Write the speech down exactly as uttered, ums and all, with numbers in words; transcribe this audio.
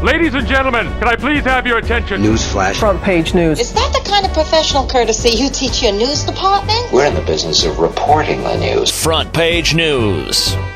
Ladies and gentlemen, can I please have your attention? Newsflash. Front page news. Is that the kind of professional courtesy you teach your news department? We're in the business of reporting the news. Front page news.